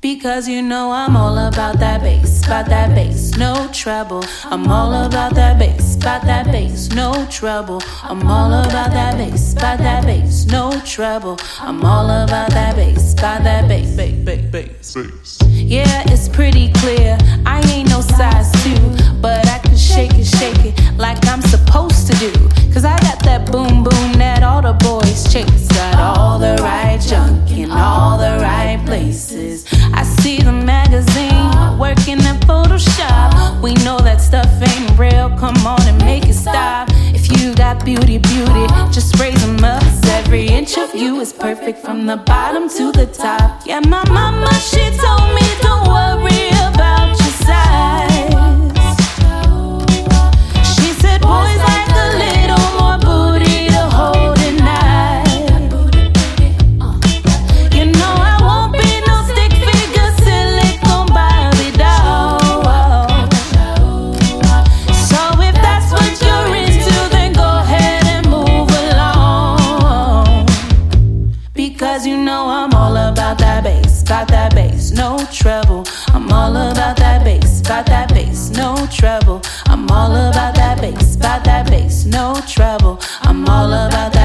Because you know I'm all about that bass, no trouble. I'm all about that bass, no trouble. I'm all about that bass, no trouble. I'm all about that bass, bass. Yeah, it's pretty clear. I ain't no size 2, but I can shake it like I'm supposed to do. Cause I got that boom boom that all the boys chase. Got all the right junk in all the right places. I see the magazine working at Photoshop. We know that stuff ain't real. Come on and make it stop. If you got beauty, just raise them up. 'Cause every inch of you is perfect from the bottom to the top. Yeah, my mama, she told me don't worry about your size. She said boys like a little more booty to hold at night. You know I won't be no stick figure silicone Barbie doll. So if that's what you're into, then go ahead and move along. Because you know I'm all about that bass, no trouble. I'm all about that bass, no trouble. I'm all about that bass, no trouble. I'm all about that